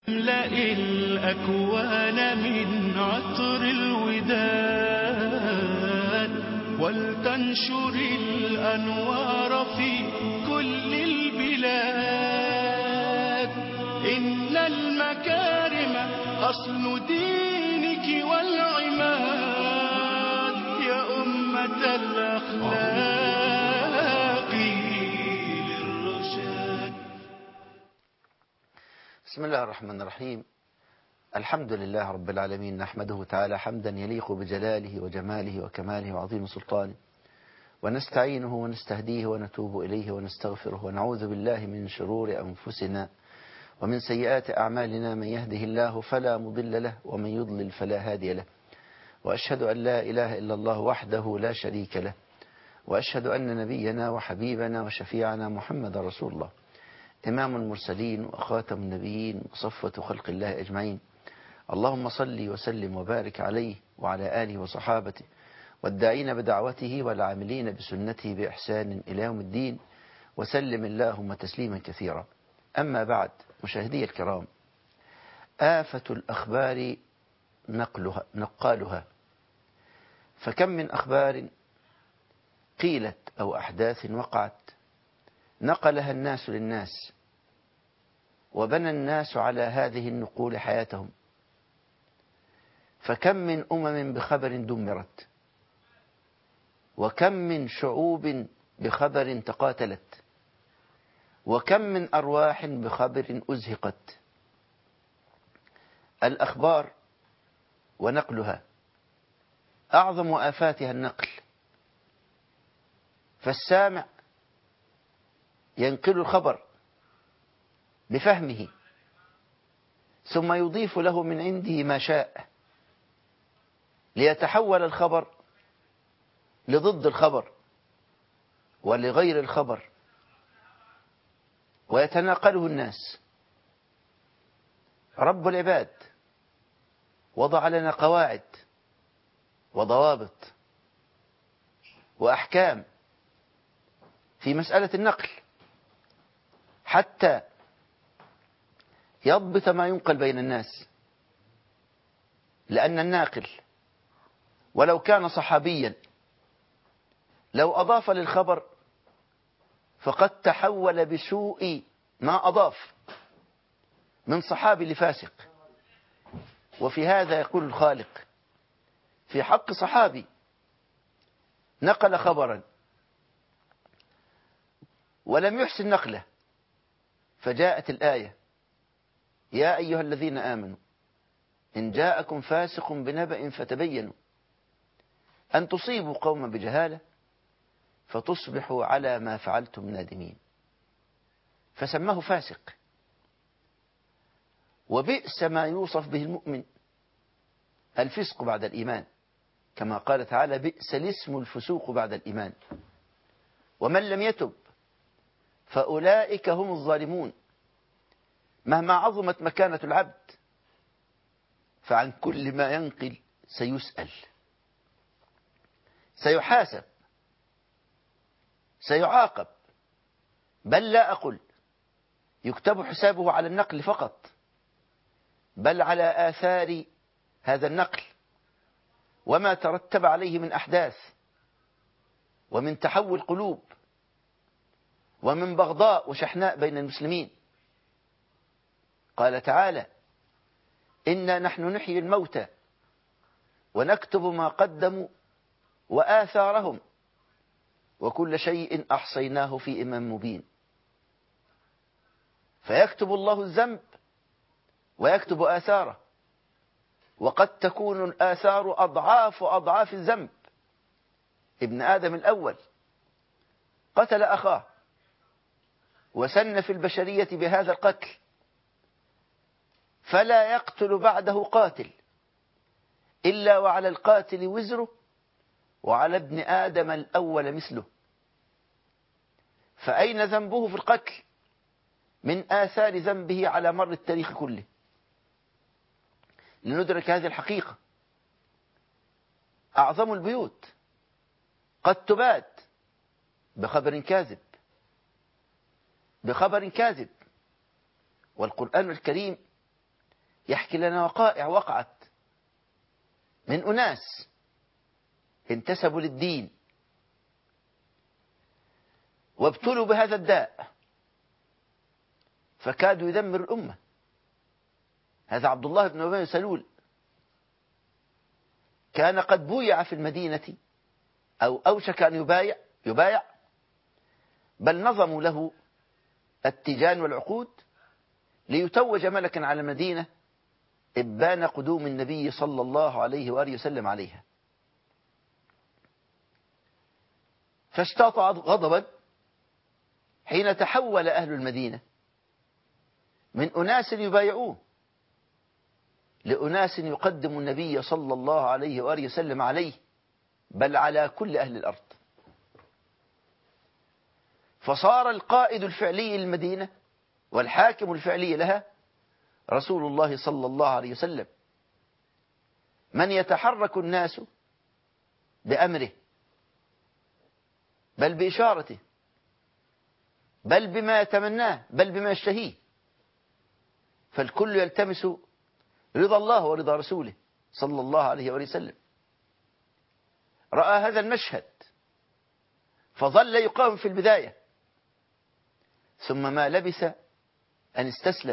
املأ الأكوان من عطر الوداد، ولتنشر الأنوار في كل البلاد. إن المكارم أصل دينك والعماد، يا أمة الأخلاق للرشاد. بسم الله الرحمن الرحيم. الحمد لله رب العالمين، نحمده تعالى حمدا يليق بجلاله وجماله وكماله وعظيم سلطانه، ونستعينه ونستهديه ونتوب إليه ونستغفره، ونعوذ بالله من شرور أنفسنا ومن سيئات أعمالنا. من يهده الله فلا مضل له، ومن يضلل فلا هادي له. وأشهد أن لا إله إلا الله وحده لا شريك له، وأشهد أن نبينا وحبيبنا وشفيعنا محمد رسول الله، إمام المرسلين وخاتم النبيين وصفوة خلق الله أجمعين. اللهم صل وسلم وبارك عليه وعلى آله وصحابته والداعين بدعوته والعاملين بسنته بإحسان إلى يوم الدين، وسلم اللهم تسليما كثيرا. أما بعد، مشاهدي الكرام، آفة الأخبار نقالها، فكم من أخبار قيلت أو أحداث وقعت نقلها الناس للناس، وبنى الناس على هذه النقول حياتهم. فكم من بخبر دمرت، وكم من شعوب بخبر تقاتلت، وكم من أرواح بخبر أزهقت. الأخبار ونقلها أعظم آفاتها النقل، فالسامع ينقل الخبر بفهمه، ثم يضيف له من عنده ما شاء، ليتحول الخبر لضد الخبر ولغير الخبر، ويتناقله الناس. رب العباد وضع لنا قواعد وضوابط وأحكام في مسألة النقل، حتى يضبط ما ينقل بين الناس. لأن الناقل ولو كان صحابيا، لو أضاف للخبر فقد تحول بسوء ما أضاف من صحابي لفاسق. وفي هذا يقول الخالق في حق صحابي نقل خبرا ولم يحسن نقله، فجاءت الآية: يا أيها الذين آمنوا إن جاءكم فاسق بنبأ فتبينوا أن تصيبوا قوما بجهالة فتصبحوا على ما فعلتم نادمين. فسماه فاسق. وبئس ما يوصف به المؤمن الفسق بعد الإيمان، كما قال تعالى: بئس الاسم الفسوق بعد الإيمان. ومن لم يتب فأولئك هم الظالمون. مهما عظمت مكانة العبد فعن كل ما ينقل سيسأل، سيحاسب، سيعاقب. بل لا أقل يكتب حسابه على النقل فقط، بل على آثار هذا النقل وما ترتب عليه من أحداث، ومن تحول قلوب، ومن بغضاء وشحناء بين المسلمين. قال تعالى: إنا نحن نحيي الموتى ونكتب ما قدموا وآثارهم وكل شيء أحصيناه في إمام مبين. فيكتب الله الذنب ويكتب آثاره، وقد تكون الآثار أضعاف الذنب. ابن آدم الأول قتل أخاه وسن في البشرية بهذا القتل، فلا يقتل بعده قاتل إلا وعلى القاتل وزره، وعلى ابن آدم الأول مثله. فأين ذنبه في القتل من آثار ذنبه على مر التاريخ كله؟ لندرك هذه الحقيقة، أعظم البيوت قد تبات بخبر كاذب، بخبر كاذب. والقرآن الكريم يحكي لنا وقائع وقعت من أناس انتسبوا للدين وابتلوا بهذا الداء فكادوا يدمر الأمة. هذا عبد الله بن أبي سلول كان قد بويع في المدينة أو أوشك أن يبايع بل نظموا له التيجان والعقود ليتوج ملكا على المدينة إبان قدوم النبي صلى الله عليه وآله وسلم عليها، فاشتاط غضبا حين تحول أهل المدينة من أناس يبايعوه لأناس يقدم النبي صلى الله عليه وآله وسلم عليه بل على كل أهل الأرض. فصار القائد الفعلي للمدينة والحاكم الفعلي لها رسول الله صلى الله عليه وسلم، من يتحرك الناس بأمره بل بإشارته بل بما يتمناه بل بما يشتهيه، فالكل يلتمس رضا الله ورضا رسوله صلى الله عليه وسلم. رأى هذا المشهد فظل يقاوم في البداية، ثم ما لبث أن استسلم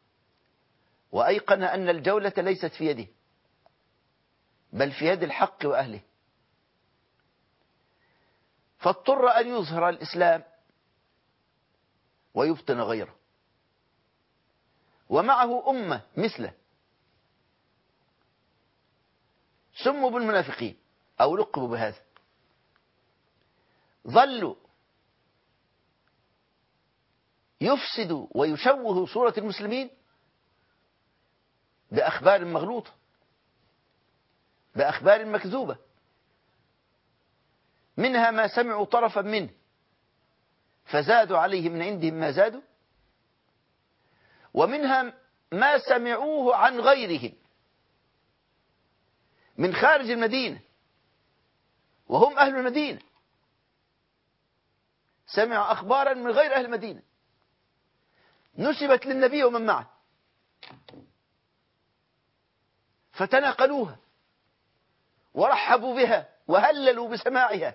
وأيقن أن الجولة ليست في يده بل في يد الحق وأهله، فاضطر أن يظهر الإسلام ويبطن غيره، ومعه أمة مثله سموا بالمنافقين أو لقبوا بهذا، ظلوا يفسدوا ويشوهوا صورة المسلمين بأخبار مغلوطة بأخبار مكذوبة، منها ما سمعوا طرفا منه فزادوا عليه من عندهم ما زادوا، ومنها ما سمعوه عن غيرهم من خارج المدينة وهم أهل المدينة، سمعوا أخبارا من غير أهل المدينة نسبت للنبي ومن معه فتناقلوها ورحبوا بها وهللوا بسماعها،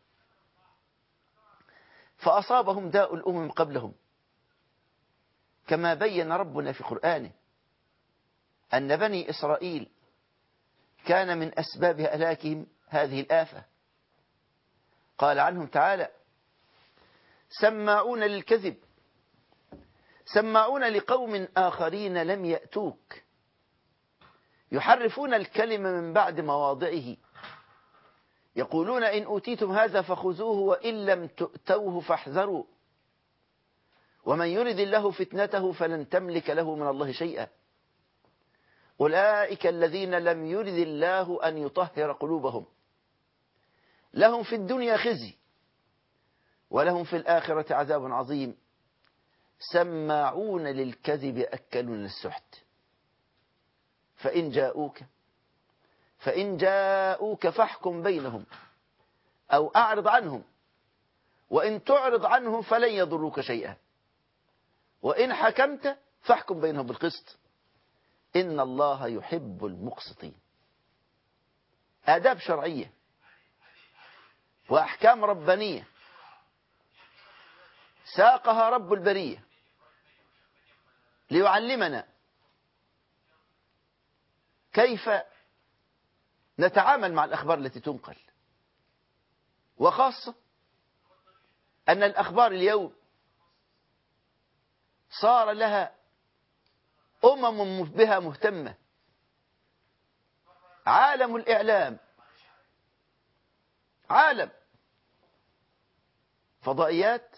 فأصابهم داء الأمم قبلهم، كما بين ربنا في قرآنه أن بني إسرائيل كان من أسباب هلاكهم هذه الآفة. قال عنهم تعالى: سماعون للكذب سماعون لقوم آخرين لم يأتوك يحرفون الكلمة من بعد مواضعه يقولون إن أوتيتم هذا فخذوه وإن لم تؤتوه فاحذروا ومن يرد الله فتنته فلن تملك له من الله شيئا أولئك الذين لم يرد الله أن يطهر قلوبهم لهم في الدنيا خزي ولهم في الآخرة عذاب عظيم سماعون للكذب أكلون للسحت فإن جاءوك فاحكم بينهم أو أعرض عنهم وإن تعرض عنهم فلن يضروك شيئا وإن حكمت فاحكم بينهم بالقسط إن الله يحب المقسطين. آداب شرعية وأحكام ربانية ساقها رب البرية ليعلمنا كيف نتعامل مع الأخبار التي تنقل، وخاصة أن الأخبار اليوم صار لها بها مهتمة. عالم الإعلام عالم فضائيات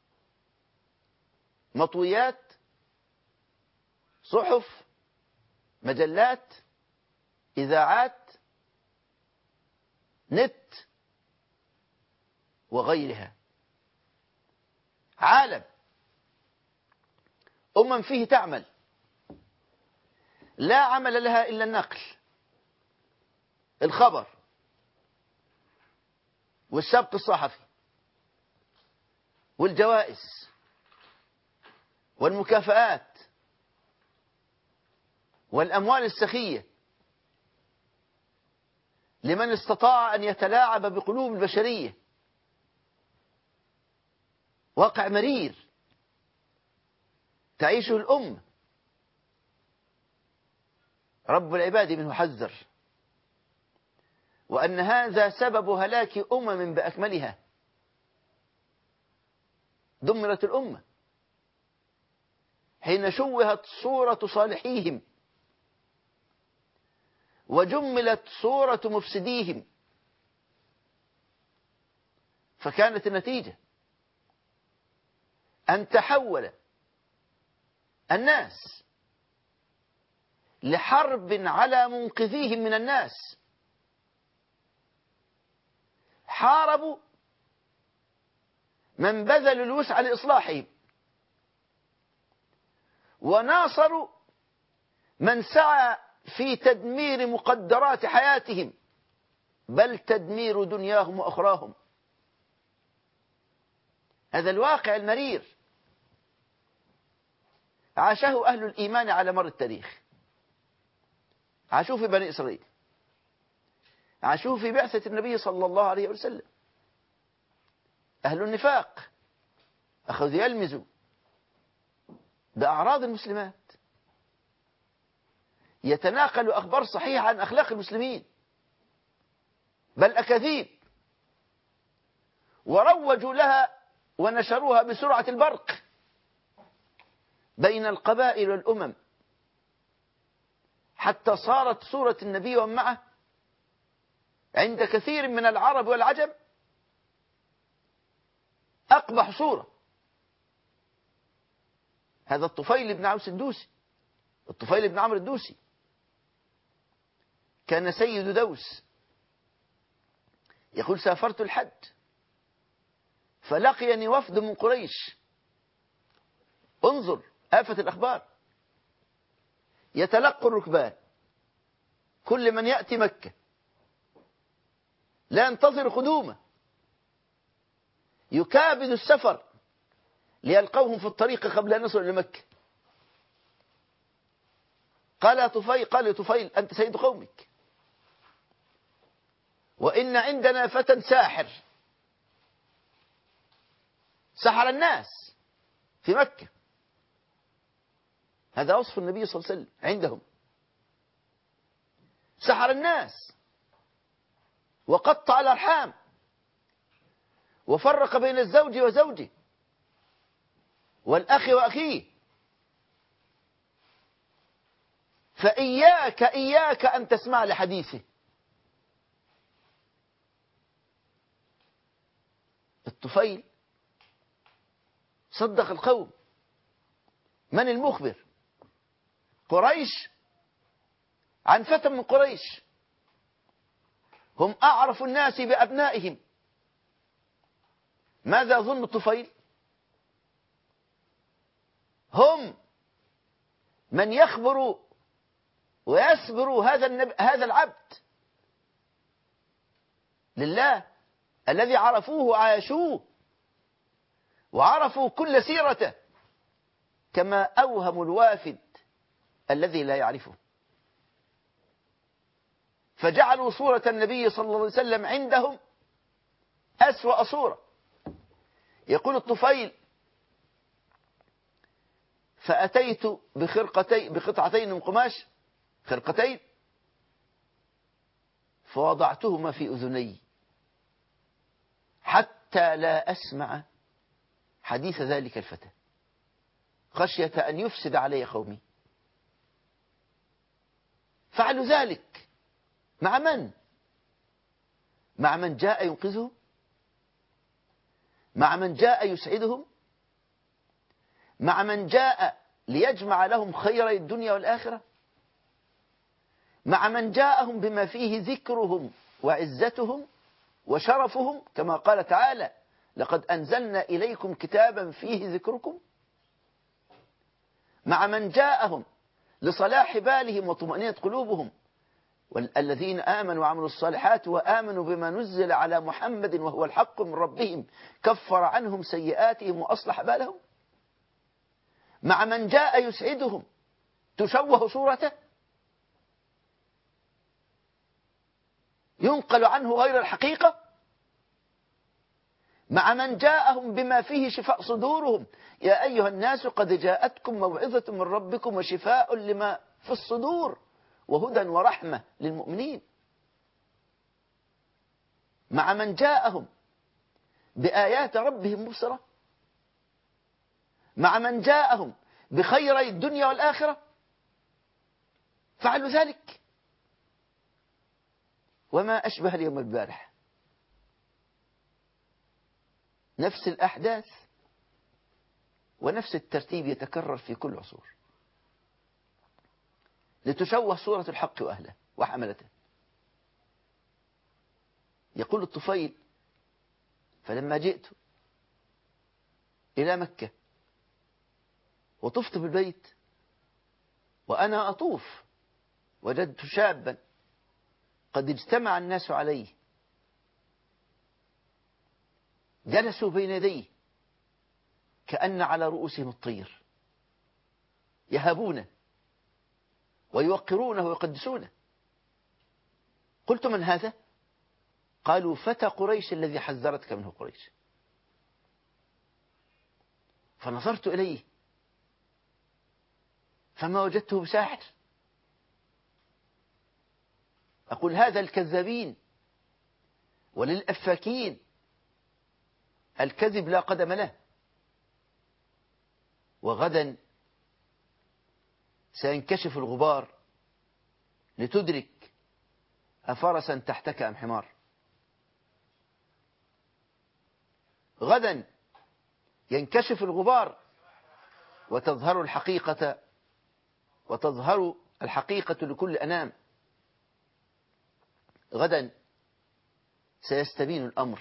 مطويات صحف مجلات إذاعات نت وغيرها، عالم فيه تعمل لا عمل لها إلا النقل، الخبر والسبق الصحفي والجوائز والمكافآت والأموال السخية لمن استطاع أن يتلاعب بقلوب البشرية. واقع مرير تعيشه الأمة، رب العباد منه حذر، وأن هذا سبب هلاك أمم بأكملها. دمرت الأمة حين شوهت صورة صالحيهم وجملت صورة مفسديهم، فكانت النتيجة أن تحول الناس لحرب على منقذيهم من الناس. حاربوا من بذلوا الوسع لإصلاحهم، وناصروا من سعى في تدمير مقدرات حياتهم، بل تدمير دنياهم وأخراهم. هذا الواقع المرير عاشه أهل الإيمان على مر التاريخ، عاشوه في بني إسرائيل، عاشوه في بعثة النبي صلى الله عليه وسلم. أهل النفاق أخذوا يلمزوا بأعراض المسلمات، يتناقل أخبار صحيحة عن أخلاق المسلمين، بل أكاذيب، وروجوا لها ونشروها بسرعة البرق بين القبائل والأمم، حتى صارت صورة النبي ومن معه عند كثير من العرب والعجم أقبح صورة. هذا الطفيل بن عوس الدوسي، الطفيل بن عمرو الدوسي، كان سيد دوس، يقول: سافرت الحج فلقيني وفد من قريش، انظر آفة الأخبار، يتلقى الركبان، كل من يأتي مكة لا ينتظر قدومه، يكابد السفر ليلقوهم في الطريق قبل أن يصلوا إلى مكة. قال يا طفيل أنت سيد قومك، وإن عندنا فتى ساحر سحر الناس في مكة. هذا وصف النبي صلى الله عليه وسلم عندهم، سحر الناس وقطع الأرحام وفرق بين الزوج وزوجه والأخ وأخيه. فإياك أن تسمع لحديثه. الطفيل صدق القوم. من المخبر؟ قريش عن فتى من قريش، هم أعرف الناس بأبنائهم. ماذا ظن الطفيل؟ هم من يخبر ويسبر هذا العبد لله الذي عرفوه وعايشوه وعرفوا كل سيرته، كما أوهموا الوافد الذي لا يعرفه. فجعلوا صورة النبي صلى الله عليه وسلم عندهم أسوأ صورة. يقول الطفيل: فأتيت بقطعتين من قماش، خرقتين، فوضعتهما في أذني حتى لا أسمع حديث ذلك الفتى، خشية أن يفسد علي قومي. فعلوا ذلك مع من؟ مع من جاء ينقذهم، مع من جاء يسعدهم، مع من جاء ليجمع لهم خيري الدنيا والآخرة، مع من جاءهم بما فيه ذكرهم وعزتهم وشرفهم، كما قال تعالى: لقد أنزلنا إليكم كتابا فيه ذكركم. مع من جاءهم لصلاح بالهم وطمأنينة قلوبهم، والذين آمنوا وعملوا الصالحات وآمنوا بما نزل على محمد وهو الحق من ربهم كفر عنهم سيئاتهم وأصلح بالهم. مع من جاء يسعدهم تشوه صورته ينقل عنه غير الحقيقة، مع من جاءهم بما فيه شفاء صدورهم. يا أيها الناس قد جاءتكم موعظة من ربكم وشفاء لما في الصدور وهدى ورحمة للمؤمنين. مع من جاءهم بآيات ربهم مبصرة، مع من جاءهم بخيري الدنيا والآخرة، فعلوا ذلك. وما أشبه اليوم البارح، نفس الأحداث ونفس الترتيب يتكرر في كل عصور لتشوه صورة الحق وأهله وحملته. يقول الطفيل: فلما جئت إلى مكة وطفت بالبيت وأنا أطوف وجدت شابا قد اجتمع الناس عليه، جلسوا بين يديه كأن على رؤوسهم الطير، يهابونه ويوقرونه ويقدسونه. قلت: من هذا؟ قالوا: فتى قريش الذي حذرتك منه قريش. فنظرت إليه فما وجدته بساحر. أقول: هذا الكذابين وللأفاكين الكذب لا قدم له. وغدا سينكشف الغبار لتدرك أفرسا تحتك أم حمار. غدا ينكشف الغبار وتظهر الحقيقة لكل أنام. غدا سيستبين الأمر.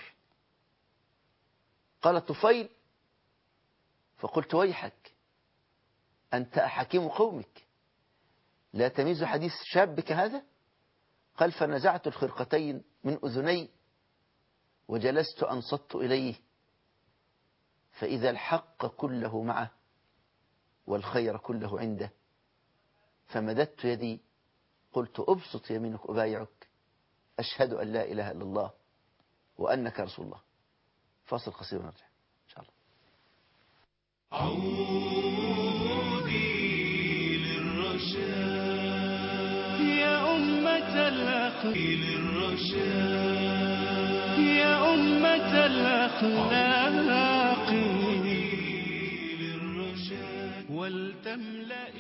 قال الطفيل: فقلت: ويحك، أنت حكيم قومك، لا تميز حديث شابك هذا؟ قال: فنزعت الخرقتين من أذني وجلست أنصت إليه، فإذا الحق كله معه والخير كله عنده، فمددت يدي قلت: أبسط يمينك أبايعك، أشهد أن لا إله إلا الله وأنك رسول الله. فاصل قصير ونرجع إن شاء الله. عودي للرشاد يا أمة للرشاد يا أمة الأخلاق للرشاد ولتملأ.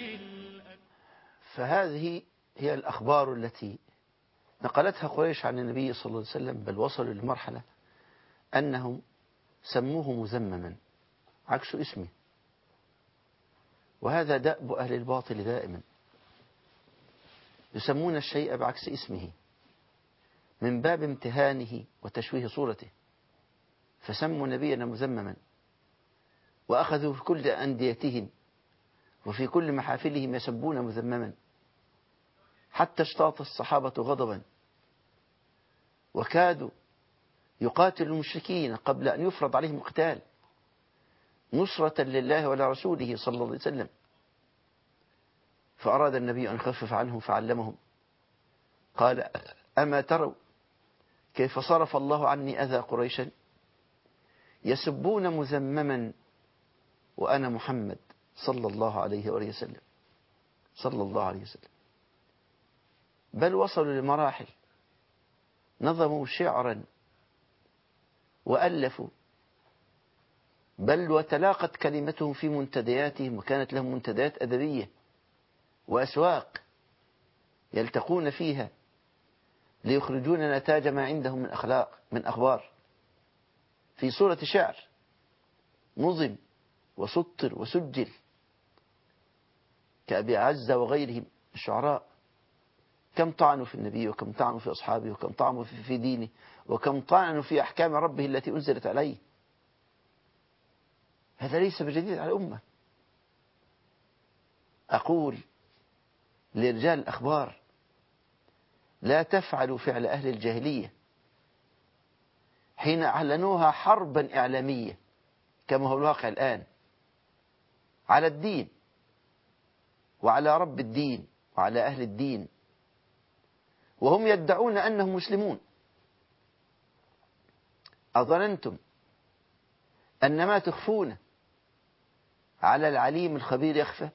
فهذه هي الأخبار التي نقلتها قريش عن النبي صلى الله عليه وسلم، بل وصلوا لمرحلة أنهم سموه مذمما عكس اسمه. وهذا دأب أهل الباطل دائما، يسمون الشيء بعكس اسمه من باب امتهانه وتشويه صورته. فسموا نبينا مذمما، وأخذوا في كل أنديتهم وفي كل محافلهم يسبون مذمما، حتى اشتاط الصحابة غضبا وكادوا يقاتلوا المشركين قبل أن يفرض عليهم القتال نصرة لله ولرسوله صلى الله عليه وسلم. فأراد النبي أن يخفف عنهم فعلمهم، قال: أما تروا كيف صرف الله عني أذى قريشا؟ يسبون مذمما وأنا محمد صلى الله عليه وآله وسلم صلى الله عليه وسلم. بل وصلوا لمراحل نظموا شعرا وألفوا، بل وتلاقت كلمتهم في منتدياتهم، وكانت لهم منتديات أدبية وأسواق يلتقون فيها ليخرجون نتاج ما عندهم من أخلاق من أخبار في صورة شعر نظم وسطر وسجل، كأبي عزة وغيرهم الشعراء. كم طعنوا في النبي، وكم طعنوا في أصحابه، وكم طعنوا في دينه، وكم طعنوا في أحكام ربه التي أنزلت عليه. هذا ليس بجديد على الأمة. أقول لرجال الأخبار: لا تفعلوا فعل أهل الجاهلية حين أعلنوها حربا إعلامية كما هو الواقع الآن على الدين وعلى رب الدين وعلى أهل الدين، وهم يدعون أنهم مسلمون أظننتم أن ما تخفون على العليم الخبير يخفى؟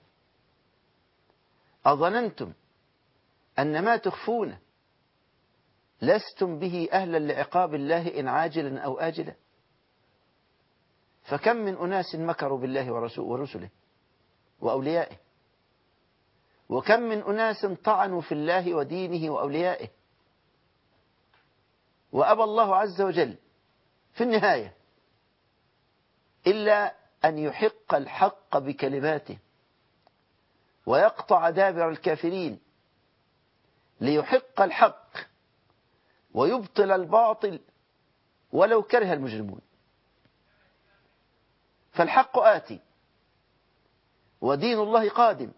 أظننتم أن ما تخفون لستم به أهلا لعقاب الله إن عاجلا أو آجلا؟ فكم من أناس مكروا بالله ورسله وأوليائه، وكم من أناس طعنوا في الله ودينه وأوليائه، وأبى الله عز وجل في النهاية إلا أن يحق الحق بكلماته ويقطع دابر الكافرين ليحق الحق ويبطل الباطل ولو كره المجرمون. فالحق آتي، ودين الله قادم،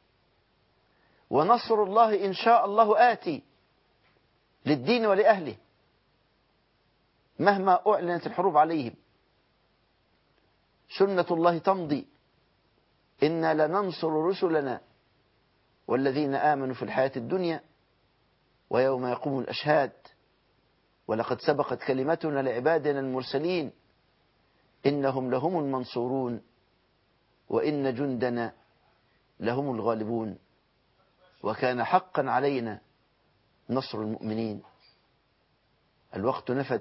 ونصر الله إن شاء الله آتي للدين ولأهله مهما أعلنت الحروب عليهم. سنة الله تمضي، إنا لننصر رسلنا والذين آمنوا في الحياة الدنيا ويوم يقوم الأشهاد، ولقد سبقت كلمتنا لعبادنا المرسلين إنهم لهم المنصورون وإن جندنا لهم الغالبون، وكان حقا علينا نصر المؤمنين. الوقت نفد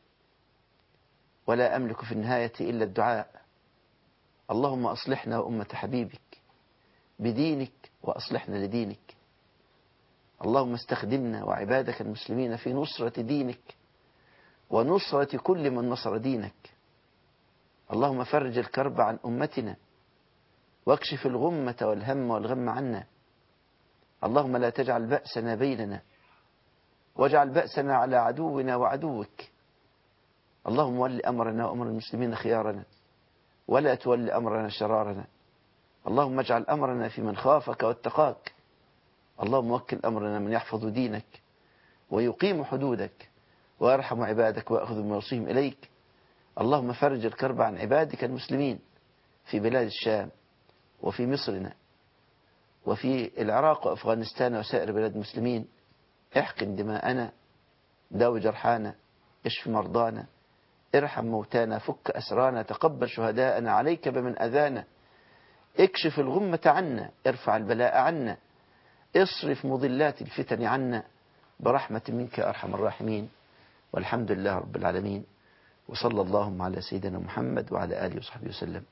ولا أملك في النهاية إلا الدعاء. اللهم أصلحنا وأمة حبيبك بدينك وأصلحنا لدينك. اللهم استخدمنا وعبادك المسلمين في نصرة دينك ونصرة كل من نصر دينك. اللهم فرج الكرب عن أمتنا واكشف الغمة والهم والغم عنا. اللهم لا تجعل بأسنا بيننا واجعل بأسنا على عدونا وعدوك. اللهم ول أمرنا وأمر المسلمين خيارنا ولا تول أمرنا شرارنا. اللهم اجعل أمرنا في من خافك واتقاك. اللهم وكل أمرنا من يحفظ دينك ويقيم حدودك ويرحم عبادك ويأخذ من يوصيهم إليك. اللهم فرج الكرب عن عبادك المسلمين في بلاد الشام وفي مصرنا وفي العراق وأفغانستان وسائر بلاد المسلمين. احقن دماءنا، داوي جرحانا، اشف مرضانا، ارحم موتانا، فك أسرانا، تقبل شهداءنا، عليك بمن أذانا، اكشف الغمة عنا، ارفع البلاء عنا، اصرف مضلات الفتن عنا برحمة منك أرحم الراحمين. والحمد لله رب العالمين، وصلى اللهم على سيدنا محمد وعلى آله وصحبه وسلم.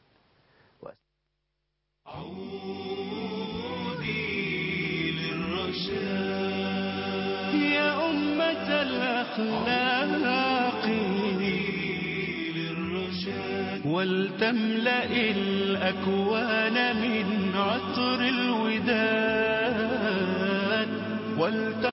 عودي للرشاد يا أمة الأخلاق ولتملأ الأكوان من عطر الوداد